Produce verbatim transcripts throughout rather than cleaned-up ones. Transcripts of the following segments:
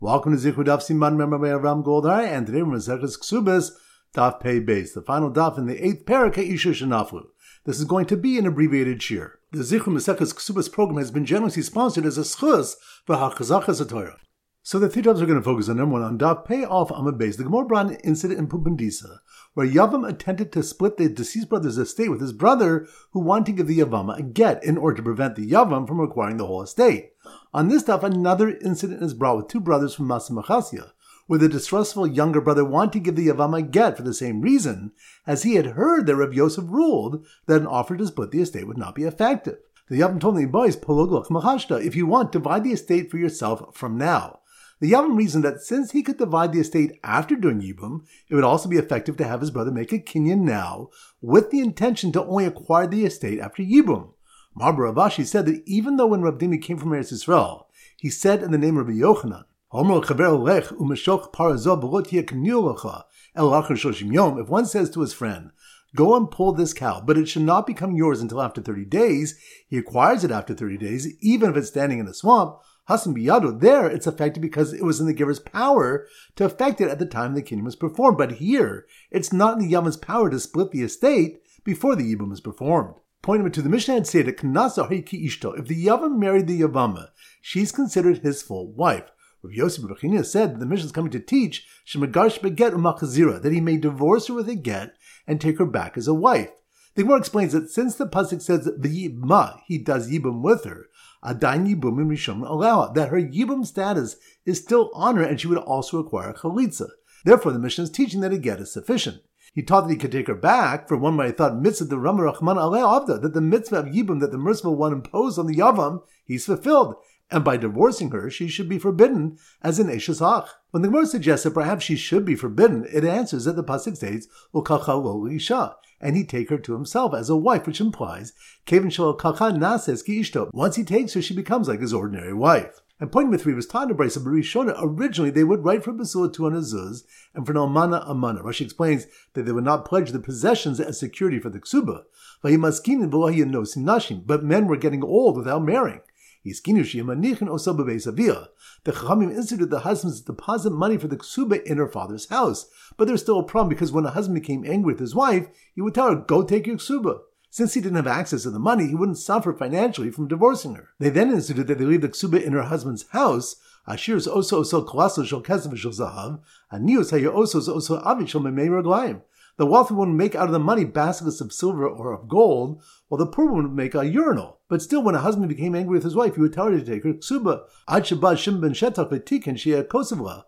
Welcome to Zichud Daf Siman Member by Aram Goldar, and today we're in Maseches Ksubas, Daf Pei Beis, the final daf in the eighth parak Isha Shenaflu. This is going to be an abbreviated shir. The Zichud Maseches Ksubas program has been generously sponsored as a schus for HaChazachas HaTorah. So the three topics we're going to focus on. Number one, on Daf Pei Alf Amud Beis, the Gemara brought an incident in Pubandisa, where Yavam attempted to split the deceased brother's estate with his brother, who wanted to give the Yavama a get in order to prevent the Yavam from acquiring the whole estate. On this daf, another incident is brought with two brothers from Masamachasya, where the distrustful younger brother wanted to give the Yavama a get for the same reason, as he had heard that Rav Yosef ruled that an offer to split the estate would not be effective. The Yavam told the boys, Pologloch Mahashta, if you want, divide the estate for yourself from now. The Yavam reasoned that since he could divide the estate after doing Yibum, it would also be effective to have his brother make a kinyan now, with the intention to only acquire the estate after Yibum. Marbar Avashi said that even though when Rav Dimi came from Eretz Yisrael, he said in the name of Rabbi Yochanan, if one says to his friend, go and pull this cow, but it should not become yours until after thirty days, he acquires it after thirty days, even if it's standing in a swamp, Hasan Biyado, there it's affected because it was in the giver's power to affect it at the time the kinyan was performed. But here, it's not in the Yavam's power to split the estate before the Yibum is performed. Point number two, the Mishnah had said that Knasa Hariki Ishto, if the Yavam married the Yavama, she's considered his full wife. Rav Yosef Bechina said that the Mishnah is coming to teach Shemagarsh beget umachazira, that he may divorce her with a get and take her back as a wife. The Gemara explains that since the pasuk says that the Yibma, he does Yibum with her, Adain Yibum and Rishon allow that her Yibum status is still on her and she would also acquire a chalitza. Therefore, the Mishnah is teaching that a get is sufficient. He taught that he could take her back, for one might have thought mitzvah the Rama Rachman Aleh Avda, that the mitzvah of Yibum that the merciful one imposed on the Yavam, he's fulfilled, and by divorcing her, she should be forbidden as an Eshes Hach. When the Gemara suggests that perhaps she should be forbidden, it answers that the pasuk states, U'kacha lo isha, and he take her to himself as a wife, which implies, Kevin shel kacha nases ki ishto. Once he takes her, she becomes like his ordinary wife. And point number three was taught in Brisa Barishona. Originally, they would write for Basula two hundred zuz and for an almana amana. Rashi explains that they would not pledge the possessions as security for the ksuba. But men were getting old without marrying. The Chachamim instituted the husbands to deposit money for the ksuba in her father's house. But there's still a problem because when a husband became angry with his wife, he would tell her, go take your ksuba. Since he didn't have access to the money, he wouldn't suffer financially from divorcing her. They then instituted that they leave the ksuba in her husband's house. Ashir's oso oso kolaso shel kesef shel zahav, anius hayo osos oso avi shel memei raglayim. The wealthy one would make out of the money baskets of silver or of gold, while the poor one would make a urinal. But still, when a husband became angry with his wife, he would tell her to take her ksuba. Ad shabbat Shimon ben Shetach v'tiken sheyeh kosevla.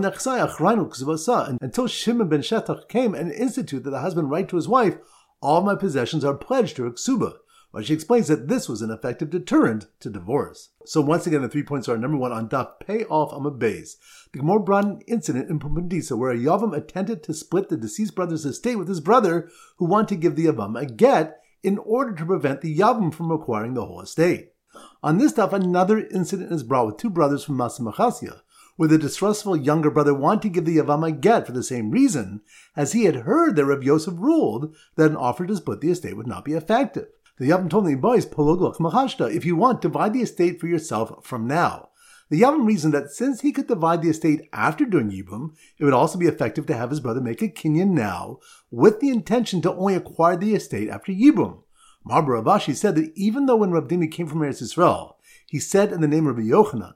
Until Shimon ben Shetach came and instituted that the husband write to his wife, all my possessions are pledged to her ksuba. Well, she explains that this was an effective deterrent to divorce. So once again, the three points are: number one, on Daf Pei Alf Amud Beis, the Gemara brought an incident in Pubandisa where a Yavam attempted to split the deceased brother's estate with his brother, who wanted to give the Yavam a get in order to prevent the Yavam from acquiring the whole estate. On this Daf, another incident is brought with two brothers from Masamachasya, where the distrustful younger brother wanted to give the Yavama a get for the same reason, as he had heard that Rav Yosef ruled that an offer to split the estate would not be effective. The Yavam told the boys, Pologloch Mahashta, if you want, divide the estate for yourself from now. The Yavam reasoned that since he could divide the estate after doing Yibum, it would also be effective to have his brother make a kinyan now, with the intention to only acquire the estate after Yibum. Marbar Avashi said that even though when Rav Dimi came from Eretz Yisrael, he said in the name of Rabbi Yochanan,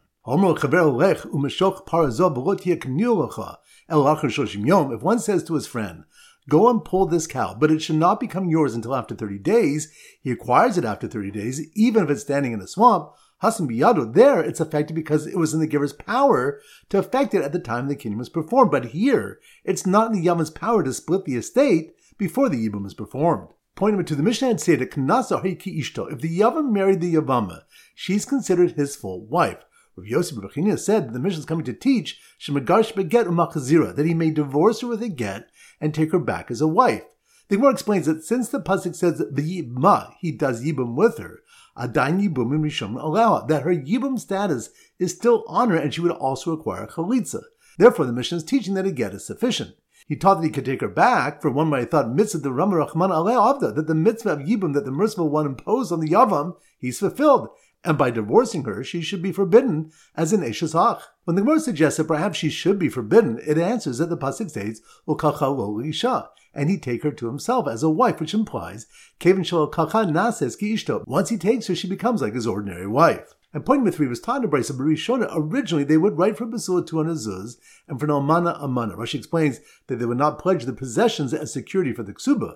if one says to his friend, go and pull this cow, but it should not become yours until after thirty days, he acquires it after thirty days, even if it's standing in a swamp, Hasan Biyado, there it's affected because it was in the giver's power to affect it at the time the kinyan was performed. But here, it's not in the Yavam's power to split the estate before the Yibum is performed. Point number two, the Mishnah had said that Knasa Hariki Ishto, if the Yavam married the Yavama, she's considered his full wife. Rav Yosef Bechina said that the Mishnah is coming to teach Shemagarsh beget umachazira, that he may divorce her with a get and take her back as a wife. The Gemara explains that since the pasuk says that the Yibma, he does Yibum with her, Adain Yibum and Rishon allow that her Yibum status is still on her and she would also acquire a chalitza. Therefore, the Mishnah is teaching that a get is sufficient. He taught that he could take her back, for one might have thought mitzvah the Rama Rachman Aleh Avda, that the mitzvah of Yibum that the merciful one imposed on the Yavam, he's fulfilled, and by divorcing her, she should be forbidden as an Eshes Hach. When the Gemara suggests that perhaps she should be forbidden, it answers that the pasuk states, "Ukacha lo isha," and he take her to himself as a wife, which implies, "Kevin shel kacha nases ki ishto." Once he takes her, she becomes like his ordinary wife. And point number three was taught in Brisa Barishona. Originally, they would write for Basula two hundred zuz and for an almana a mana. Rashi explains that they would not pledge the possessions as security for the ksuba.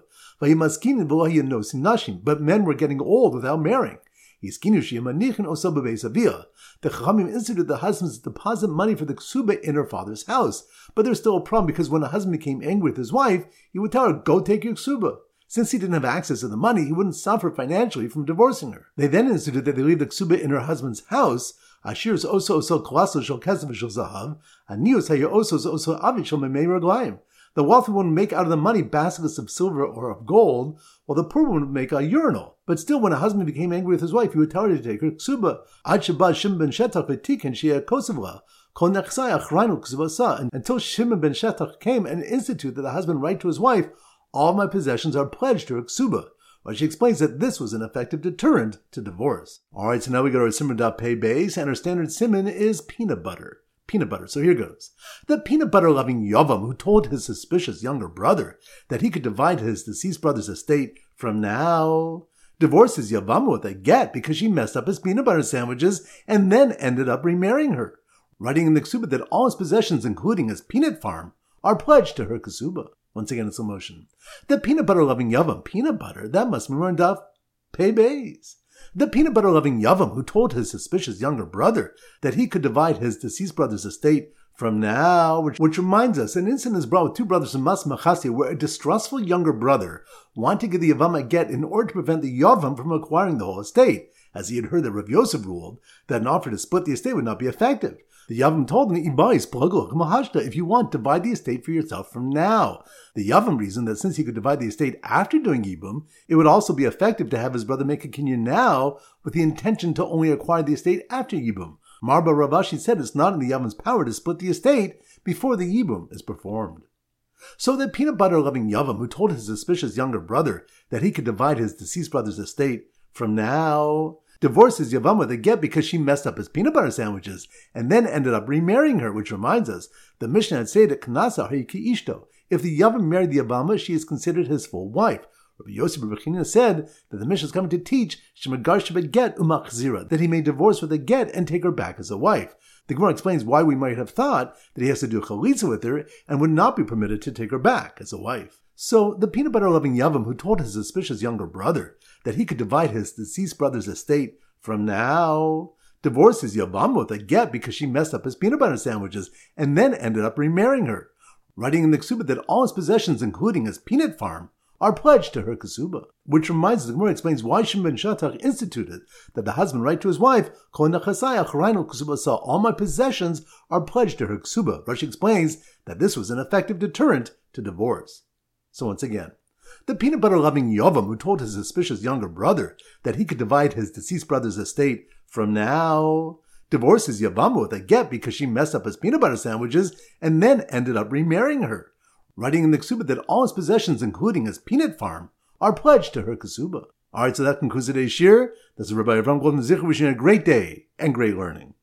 But men were getting old without marrying. The Chachamim instituted the husbands to deposit money for the ksuba in her father's house. But there's still a problem because when a husband became angry with his wife, he would tell her, "Go take your ksuba." Since he didn't have access to the money, he wouldn't suffer financially from divorcing her. They then instituted that they leave the ksuba in her husband's house. Ashir's oso oso kolaso shel kesef shel zahav, anius hayo osos oso avit shel memei raglayim. The wealthy one would make out of the money baskets of silver or of gold, while the poor one would make a urinal. But still, when a husband became angry with his wife, he would tell her to take her ksuba. Ad sheba Shimon ben Shetach v'tiken shea kosevla. Until Shimon ben Shetach came and instituted that the husband write to his wife, "All my possessions are pledged to her ksuba." Well, she explains that this was an effective deterrent to divorce. Alright, so now we go to our Simon dot pay base, and our standard simon is peanut butter. Peanut butter. So here goes. The peanut butter loving Yavam, who told his suspicious younger brother that he could divide his deceased brother's estate from now, divorces Yavam with a get because she messed up his peanut butter sandwiches and then ended up remarrying her, writing in the ksuba that all his possessions, including his peanut farm, are pledged to her ksuba. Once again in slow motion. The peanut butter loving Yavam, peanut butter, that must be run off pay base. The peanut butter loving Yavam, who told his suspicious younger brother that he could divide his deceased brother's estate from now, which, which reminds us, an incident is brought with two brothers in Mas Machasya where a distrustful younger brother wanted to give the Yavam a get in order to prevent the Yavam from acquiring the whole estate, as he had heard that Rav Yosef ruled that an offer to split the estate would not be effective. The Yavam told him, if you want, divide the estate for yourself from now. The Yavam reasoned that since he could divide the estate after doing Yibum, it would also be effective to have his brother make a kinyan now with the intention to only acquire the estate after Yibum. Marba Ravashi said it's not in the Yavam's power to split the estate before the Yibum is performed. So the peanut butter loving Yavam, who told his suspicious younger brother that he could divide his deceased brother's estate from now, divorces Yavam with a get because she messed up his peanut butter sandwiches and then ended up remarrying her, which reminds us, the Mishnah had said that Knasa Hariki Ishto. If the Yavam married the Yavama, she is considered his full wife. Rabbi Yosef B'Bechina said that the Mishnah is coming to teach Shemagar Shabbat Get Umachzira, that he may divorce with a get and take her back as a wife. The Gemara explains why we might have thought that he has to do a chalitza with her and would not be permitted to take her back as a wife. So the peanut butter loving Yavam, who told his suspicious younger brother that he could divide his deceased brother's estate from now, divorces Yavam with a get because she messed up his peanut butter sandwiches and then ended up remarrying her, writing in the ksuba that all his possessions, including his peanut farm, are pledged to her ksuba. Which reminds us, the Gemara explains why Shimon ben Shetach instituted that the husband write to his wife, all my possessions are pledged to her ksuba. Rashi explains that this was an effective deterrent to divorce. So once again, the peanut butter loving Yavam, who told his suspicious younger brother that he could divide his deceased brother's estate from now, divorces Yavam with a get because she messed up his peanut butter sandwiches and then ended up remarrying her, writing in the ksuba that all his possessions, including his peanut farm, are pledged to her ksuba. Alright, so that concludes today's shir. This is Rabbi Avram Goldman Zichur wishing you a great day and great learning.